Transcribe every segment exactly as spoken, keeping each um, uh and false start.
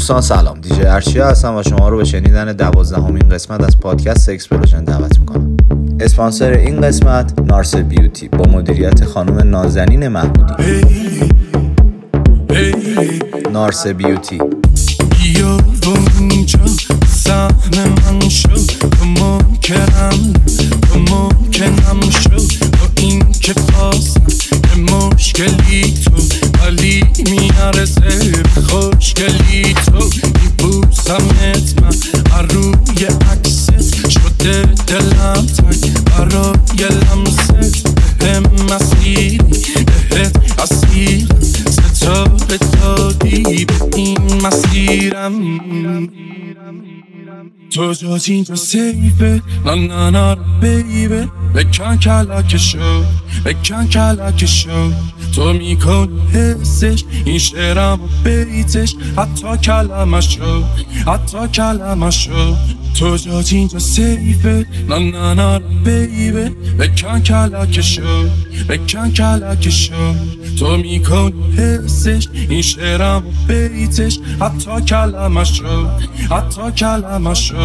دوستان سلام، دیجی ارشیا هستم و شما رو به شنیدن دوازدهمین قسمت از پادکست اکسپلوژن دعوت میکنم. اسپانسر این قسمت نارس بیوتی با مدیریت خانم نازنین محمودی. نارس بیوتی. بیا اونجا سهم من شو، تو ممکنم تو ممکنم شو، با این که پاسم به مشکلی تو ولی میارزه به خوشگلی تو. میبوسمت من روی عکست، شده دلم تنگ برای لمست. بهم مسیری بهت اسیر، ستاره دادی به این مسیرم. تو جز اینجا سیفه، نه نه نه بیبه. بکن کلک شو، بکن کلک شو. تو میکن حسش این شعرم و بیتش، حتی کلمه شو، حتی کلمه شو. تو جز اینجا سیفه، نه نه نه بیبه. بکن کلک شو، بکن کلک شو. تو میکن حسش این شعرم و بیتش، حتی کلمه شو، حتی کلمه شو.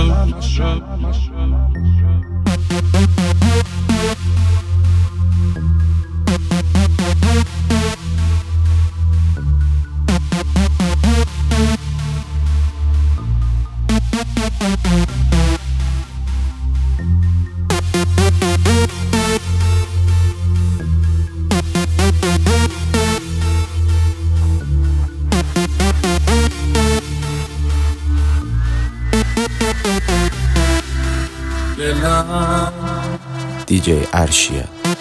دیجی ارشیا.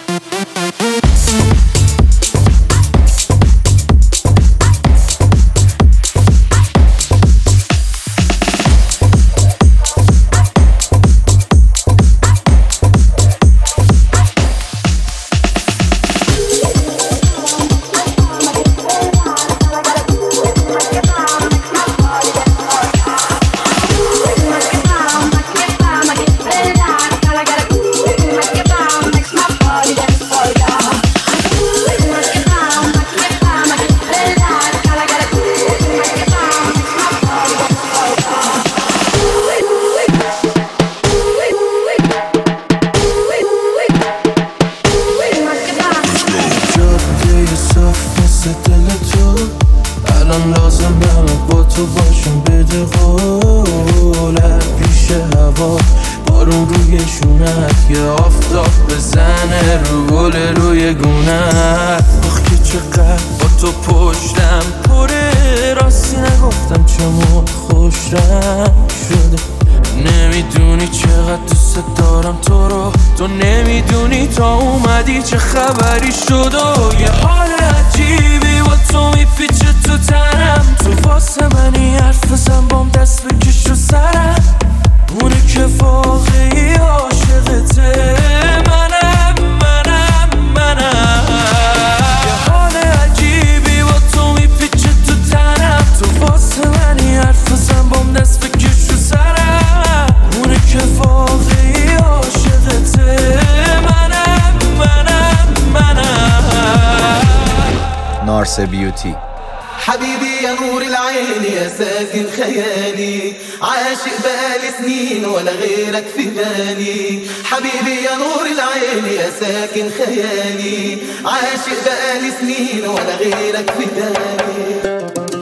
نارس بیوتی. حبيبي يا نور العين يا ساكن خيالي، عاشق بقالي سنين ولا غيرك في بالي. حبيبي يا نور العين يا ساكن خيالي، عاشق بقالي سنين ولا غيرك في بالي.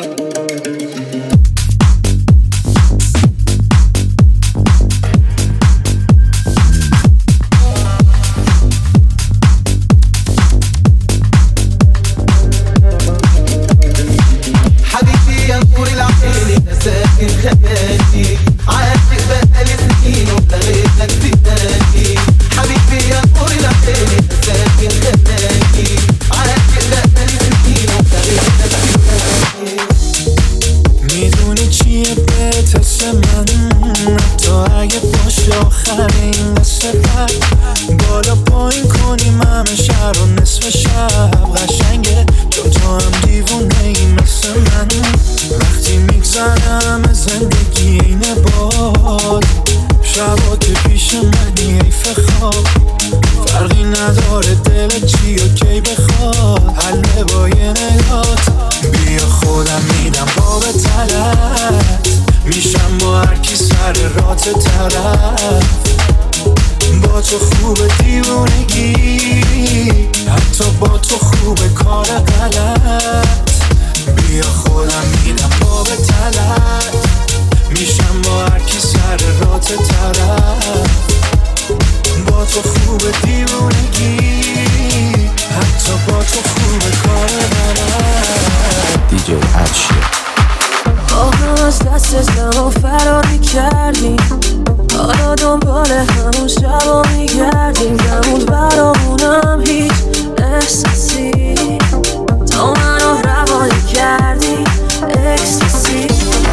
خيالي عاشق بقالي سنين ولا غيرك في بالي. حبيبي يا نور العين ساكن خيالي، عاشق بقالي سنين ولا غيرك في بالي. میدونی چیه بهتش من، تو اگه باشه آخر این قصه بر بالا پایین کنیم همه شهر و نصف شب قشنگه، چون تو هم دیوونه ای مثل من. وقتی میگذرم زندگی اینه باد، شبا که پیش منی حیف خواب، فرقی معنی نداره دل چی و کی بخواد حل با یه نگات. بیا خودم میدم باب طلب، میشم با هرکی سر رات طرف. با تو خوب دیوونگی، حتی با تو خوب کار غلط. بیا خودم میدم باب طلب، میشم با هرکی سر رات طرف. با تو خوب دیوونگی، حتی با تو خوب کار غلط. دی جی ارشیا. با هم از دست زمان فرار میکردیم، حالا دنبال همون شبا میگردیم. نموند برامونم هیچ احساسی، تو منو روانی کردی اکستاسی.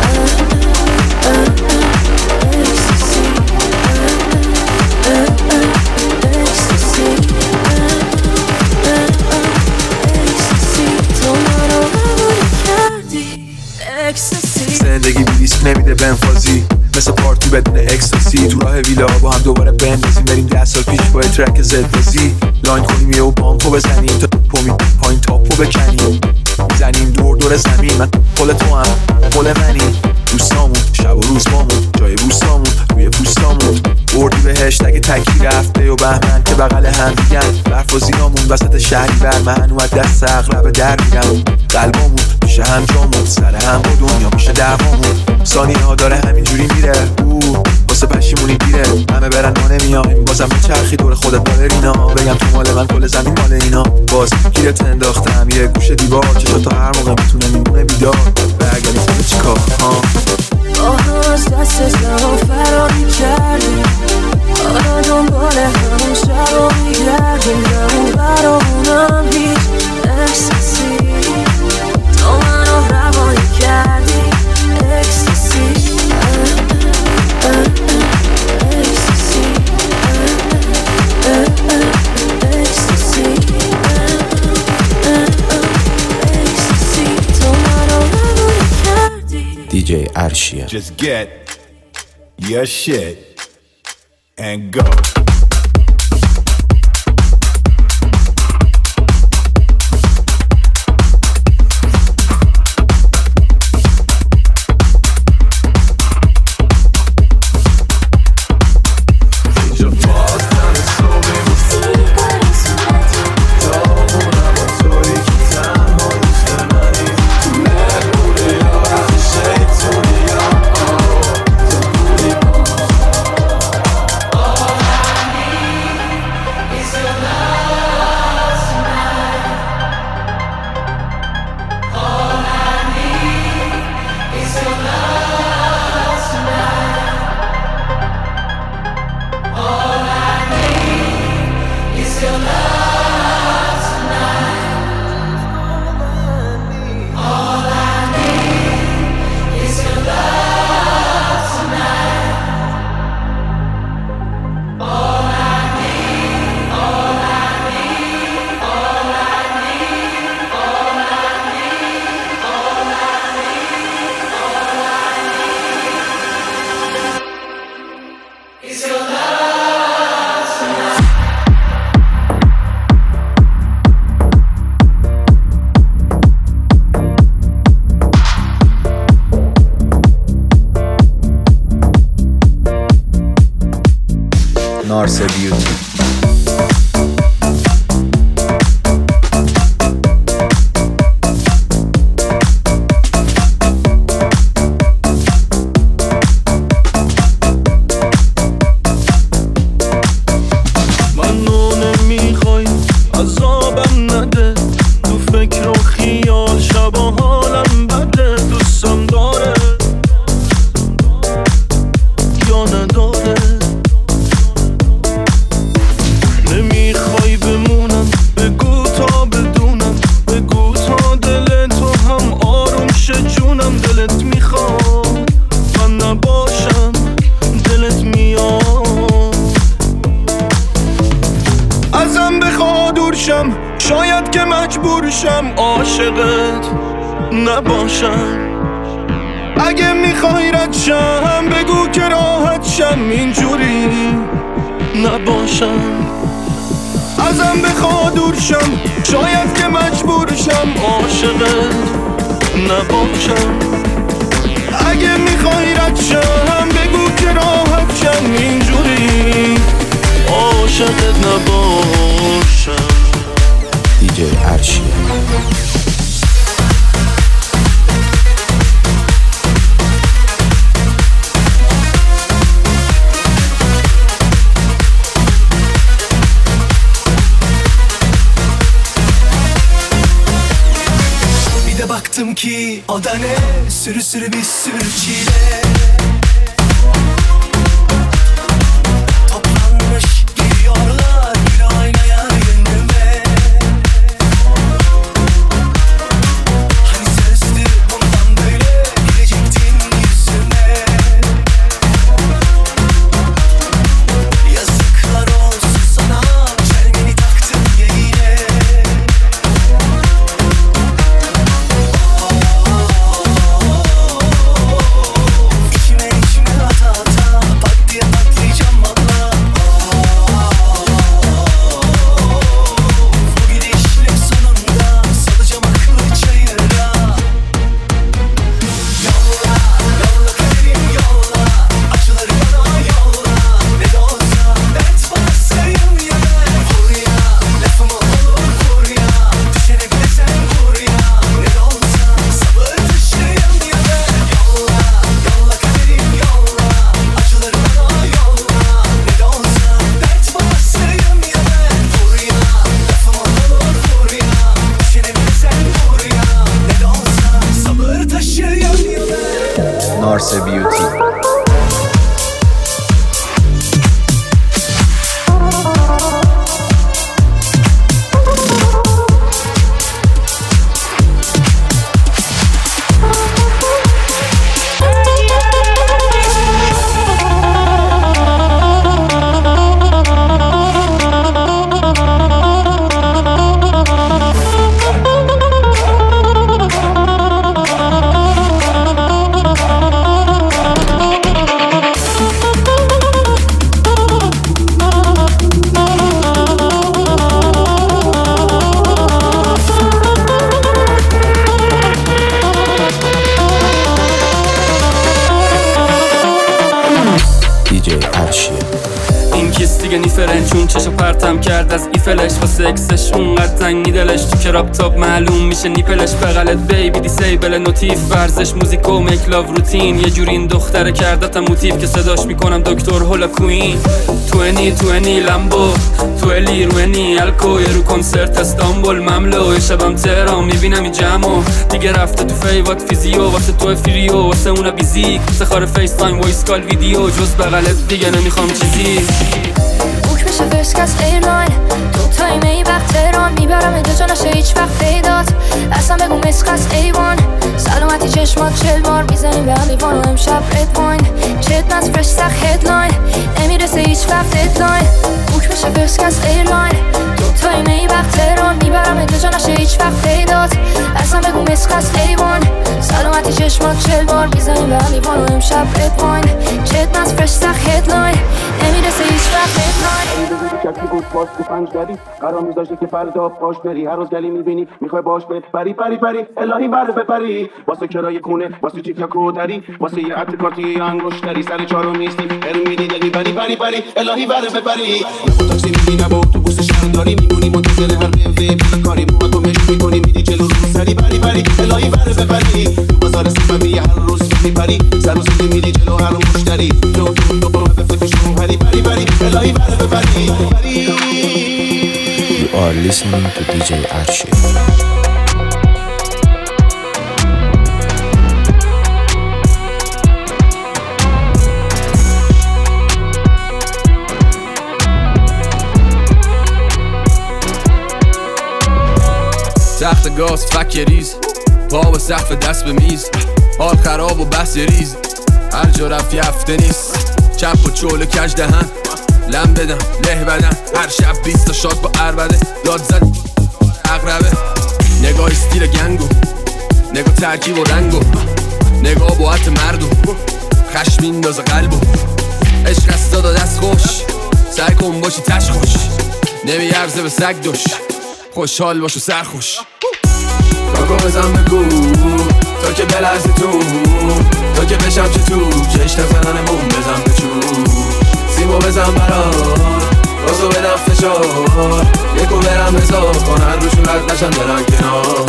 اکستاسی اکستاسی اکستاسی، تو منو روانی کردی اکستاسی. زندگی بی ریسک نمیده بنفازی، مثل پارتی بدون اکستاسی. تو راه ویلا با هم دوباره بندازیم، بریم ده سال پیش با ترک زدبازی. لاین کنیم یه و بانکو بزنیم، تا پومی پایین تاپو بکنیم. میزنیم دور دور زمین، من پل تو هم پل منی. دوستامون شب و روز بامون، جای بوستامون روی پوستامون. بردی بهشت اگه تکی رفته و بهمن که بغل هم دیگن. برف و زیرامون وسط شهری برمهن، اومد دست اغلب در میرم. قلبامون میشه هم جامون، سر هم با دنیا میشه دعوامون. ثانیه ها داره همینجوری میره، اوه واسه پشیمونی گیره. همه برن ما نمیایم، بازم چرخی دور خودت بالرینا. بگم تو مال من کل زمین مال اینا. باز گیرت انداختم یه گوشه دیوار، چشا تا هر موقع میتونه میمونه بیدار. برگردی خودت چیکار ها. با هم از دست زمان فرار میکردیم، حالا دنبال همون شبا میگردیم. نمون برامونم هیچ احساسی، تو منو روانی کردی اکستاسی. اکستاسی اکستاسی اکستاسی، تو منو روانی کردی. دی جی ارشیا. Just get your shit and go. نارسه بیوتی. منو نمیخوای عذابم نده، تو فکر و خیال شبا حالم بده. دوستم داره یا نداره، نمیخوای بمونم بگو تا بدونم. بگو تا دل تو هم آروم شه جونم. دلت میخواد من نباشم، دلت میاد ازم بخواد دور شم. شاید که مجبور شم عاشقت نباشم. اگه میخوای رد شم بگو که راحت شم، اینجوری نباشم. ازم بخواد دورشم، شاید که مجبورشم عاشقت نباشم. اگه میخوای ردشم بگو که راحت شم، اینجوری عاشقت نباشم. دیجی عرشی. Bir de baktım ki o da ne, sürü sürü bir sürü çile. Toplanmış geliyorlar bir aynaya önüme. Hani sözdü bundan böyle gelecektin yüzüme. Yazıklar olsun sana, çelmeni taktın ya yine. İçime içime ata ata pat diye patlayacağım valla. Bu gidişle sonunda salacağım aklı çayıra. Yolla, yolla kaderim yolla, acıları bana yolla. Ne de olsa dert basayım ya ben. Vur ya, lafımı olur vur ya, düşene bile sen vur ya. Ne de olsa sabır taşıyım ya ben. Yolla, yolla kaderim yolla, acıları bana yolla. Ne de olsa dert basayım ya ben. Vur ya, lafımı olur vur ya, düşene bile sen vur ya. Ne de olsa sabır taşıyım ya ben. نارس بیوتی. دیجی عرشی. این کس دیگه نیفرن چون چشو پرتم کرد از ایفلش واسه اکسش اونقدر تنگی دلش تو کراب تاپ معلوم میشه نیپلش بغلت بیبی دیسیبل نوتیف ورزش موزیک و میکلاو روتین یه جوری این دختره کردتم موتیف که صداش میکنم دکتر هولا کوین توینی توینی لمبو تویلی روینی الکو یه رو کنسرت استانبول مملو یه شبم تهران میبینم این جمعو دیگه رفته تو فیوات فیزیو واسه تو فریو واسه اونا بیزیک واسه خار فیس تایم وایس کال ویدیو جز بغلت دیگه نمیخوام چیزی بوک میشه فرست کس ایرلاین دو تایم ای وقت تهران میبرم اینجا جا نشه هیچ وقت پیدات اصلا بگو مسخص ایوان سلامتی چشمات چل بار میزنیم به هم لیوان و امشب رد واین چت نز فرش سخ هدلاین نمیرسه هیچ وقت ددلاین بوک میشه فرست کس ایرلاین دو تایم ای وقت تهران میبرم اینجا جا نشه هیچ وقت پیدات اصلا بگو مسخص ایوان سلامتی چشمات چل بار میزنیم به هم لیوان و امشب رد واین چت نز فرش سخ هدلاین نمیرسه هیچ وقت ددلاین شکلی بود باز تو پنج داری قرار میذاشتی که فردا باش بری هر روز گلی میبینی میخوای باش بری پری پری الهی بره بپری واسه کرای خونه واسه چیکا کودری واسه یه عطر کارتی انگشتری سر چهارم نیستی بریم میدی دلی پری پری پری الهی بره بپری با تاکسی میبینی با اتوبوس شهرداری میمونی منتظر هر بنزه کاری ما تو مش میکنی میدی جلو رو سری پری پری الهی بره بپری بازار سیفمی هر روز میپری سر و سیدی میدی جلو هر مشتری تو تو تو با فکر پری پری پری الهی بره بپری You are listening to دیجی عرشی. تخت گاز فک ریز پا به سقف دست به میز حال خراب و بحث ریز هر جا رفتی هفته نیست چپ و چول کج دهن لم بدم له بدن هر شب بیست تا شات با عربده داد زد اقربه نگاه استیل گنگو نگاه ترکیب و رنگو نگاه با عط مردم خشم میندازه قلبو عشق از داد دست خوش سعی کن باشی تش خوش نمیارزه به سگ دوش، خوشحال باش و سرخوش. کاکو بزن بگو تا که بلرزی تو، تا که بشم چه تو چشت زنانمون بزن به چون، سیمو بزن برات رازو بدم فشار، یکو برم بزار کنن روشون رد نشن برن کنار.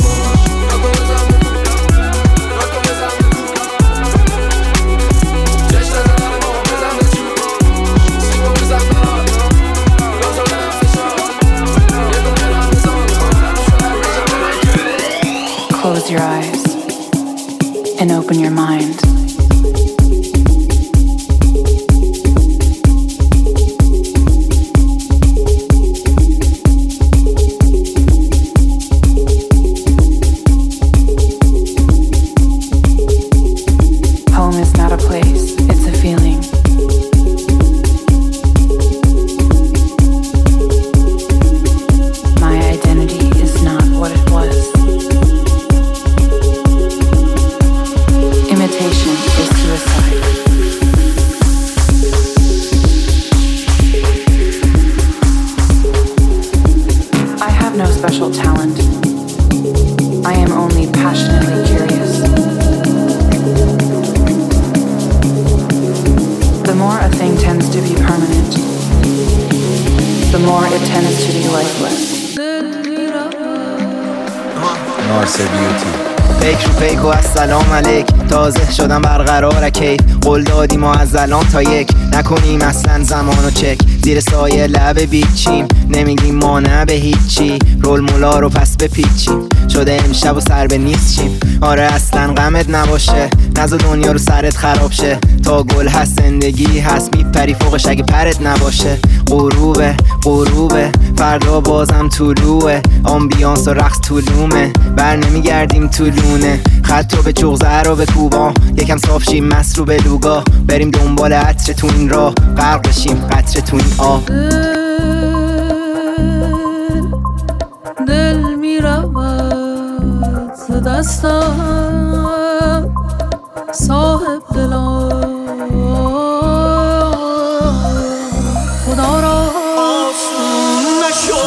Close your eyes and open your mind. Home is not a place, it's a feeling. My identity is not what it was. Imitation is suicide. I have no special talent. I am only passionately curious. The more a thing tends to be permanent, the more it tends to be lifeless. نارسه بیوتی. فکر و فیک و السلام علیک، تازه شدم برقرار کی، قول دادی ما از الان تا یک، نکنیم اصلا زمانو چک، زیر سایه لب بیچیم، نمیگیم ما نه به هیچی، رول مولا رو پس بپیچیم، شده امشب و سر به نیست چیم، آره اصلا غمت نباشه، نزا دنیا رو سرت خراب شه، تا گل هست زندگی هست، میپری فوقش اگه پرت نباشه، غروبه غروبه فردا بازم طلوعه، آمبیانس و رقص طولومه، بر نمیگردیم طولونه، خط رو به چغزه رو به کوبا، یکم صاف شیم مست رو به لوگا، بریم دنبال عطر تو این راه، غرق بشیم قطره تو این آب. دل می رود ز دستم صاحب دلم خدا را آسون نشو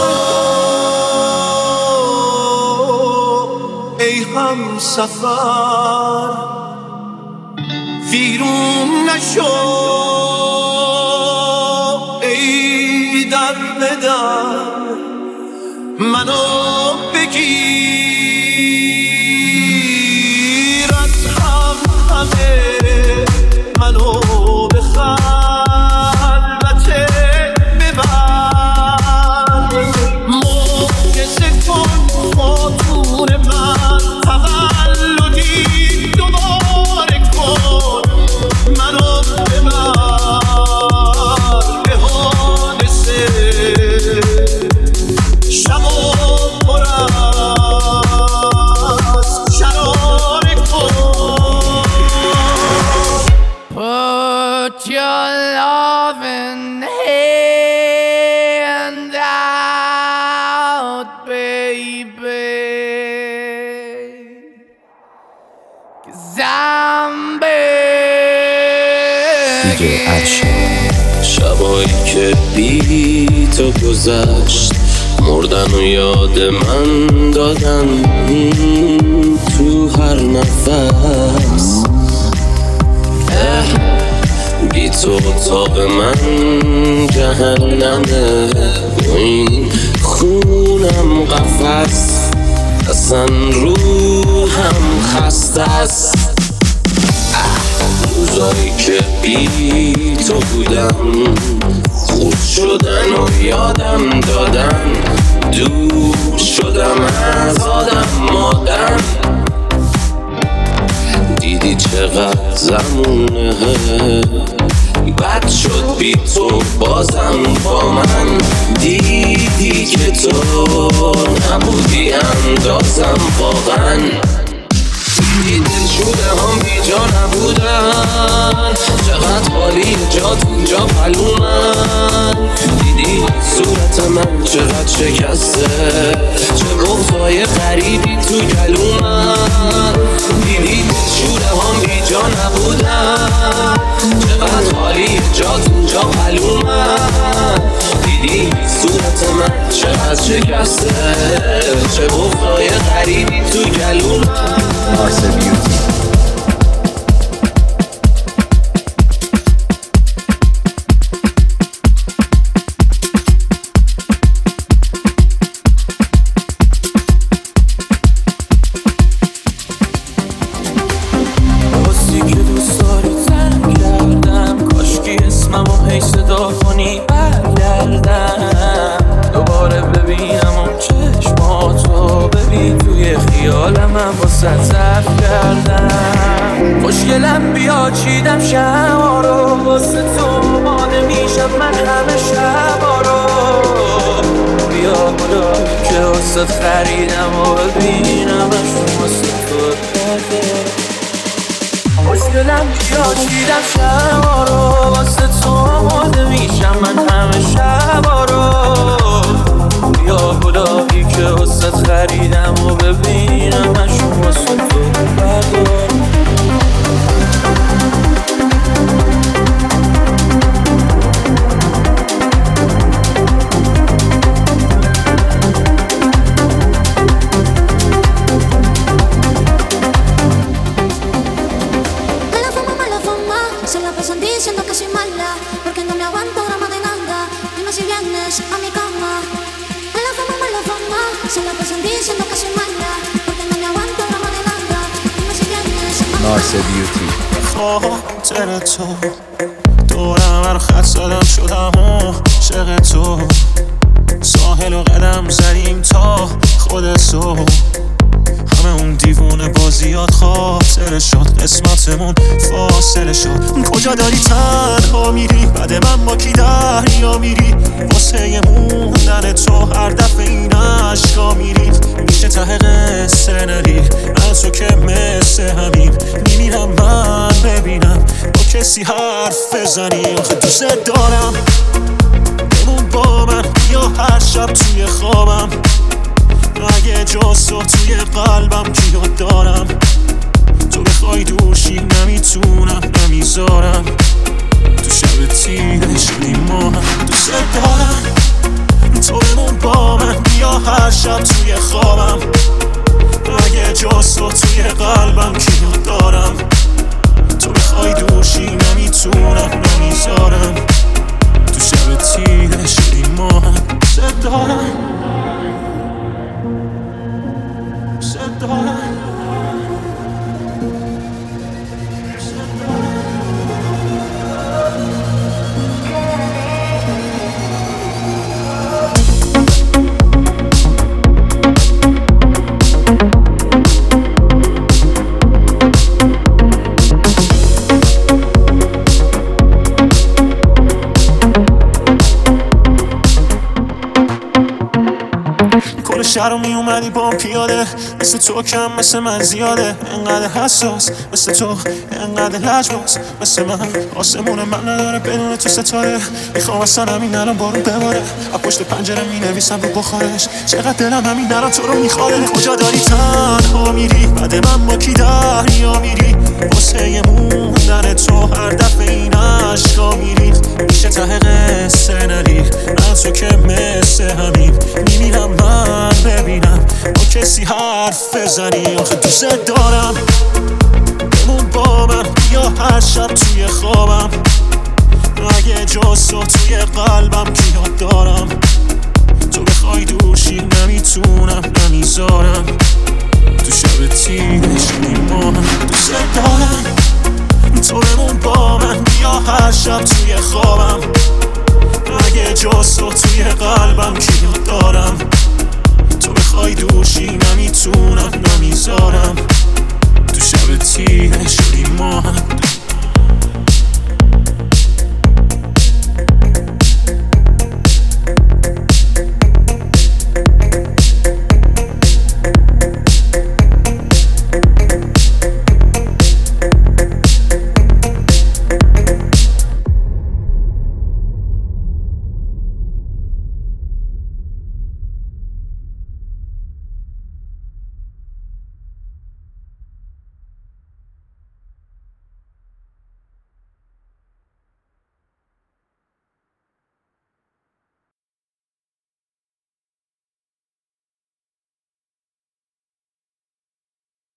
ای هم سفر، ویرون نشو ای در بدر، منو بگیر از هم همه، منو به خلوت ببر، معجزه کن خاطور من، تولدی دوباره کن، منو ببر به حادثه شب و پر از شراره کن. Put your loving hand out, baby, 'cause I'm begging. دیجی عرشی. شبایی که بی تو گذشت، مردن و یاد من دادن تو هر نفس، بی تو اتاق من جهنمه و این خونم قفس، اصلا روحم خسته است. روزایی که بی تو بودم، خود شدن و یادم دادن، دور شدم از آدم مادم، دیدی چقدر زمونه بد شد بی تو بازم با من، دیدی که تو نبودی اندازم واقعا، دیدی دلشوره هم بی جا نبودن، چقدر حالی جات اینجا پلومن، دیدی صورت من چقدر شکسته، چه بغضای غریبی تو گلومن، دیدی دلشوره هم بی جا نبودن، چقدر حالی جات اینجا پلومن، دیدی صورت من از شکسته چه بغضای غریبی تو گلونم. نارسه بیوتی. خوشگلم بیا چیدم شما رو واسه تو ماده میشم من همه شبا رو. بیا بلا که واسه خریدم و ببینمش واسه تو برده. خوشگلم بیا چیدم شما رو واسه تو ماده میشم من همه شبا رو. بیا بلا که واسه خریدم و ببینمش واسه تو برده. نارسه بیوتی. خاطر تو دورم هر خط زدم شدم عاشق تو. ساحل و قدم زدیم تا خود تو. همه اون دیوونه بازیات خاطر شد قسمتمون فاصله شد. کجا داری تنها میری بعد من با کی دریا میری. واسه موندن تو هر دفعه این عشقا میری. میشه ته قصه نری من تو که مثل همین میمیرم من ببینم با کسی حرف بزنی. آخه دوست دارم بمون با من یا هر شب توی خوابم. اگه جز تو توی قلبم کیو دارم. تو بخوای دوشی نمیتونم نمیذارم. تو شب تیره شدیم ما هم دوست دارم. تو بمون با من یا هر شب توی خوابم. اگه جز تو توی قلبم کیو دارم. تو بخوای دوشی نمیتونم نمیذارم. تو شب تیره شدیم ما هم دوست دارم. شهر می اومدی با پیاده. مثل تو کم مثل من زیاده. انقدر حساس مثل تو انقدر لجباز مثل من. آسمون من نداره بدون تو ستاره. میخوام اصلا همین الان بارون بباره. از پشت پنجره می نویسم رو بخارش. چقدر دلم همین الان تو رو میخواره. کجا داری تنها میری بعد من با کی دریا میری. واسه موندن تو هر دفعه این عشقا میری. میشه ته قصه نری من تو که مثل همین میمیرم من ببینم با کسی حرف بزنی. آخه دوست دارم بمون با من یا هر شب توی خوابم. اگه جز تو توی قلبم کیو دارم. تو بخوای دوشی نمیتونم نمیذارم. تو شب تیره شدیم ما هم دوست دارم. تو بمون با من یا هر شب توی خوابم. اگه جز تو توی قلبم کیو دارم. تو بخوای دوشی نمیتونم نمیذارم. تو شب تیره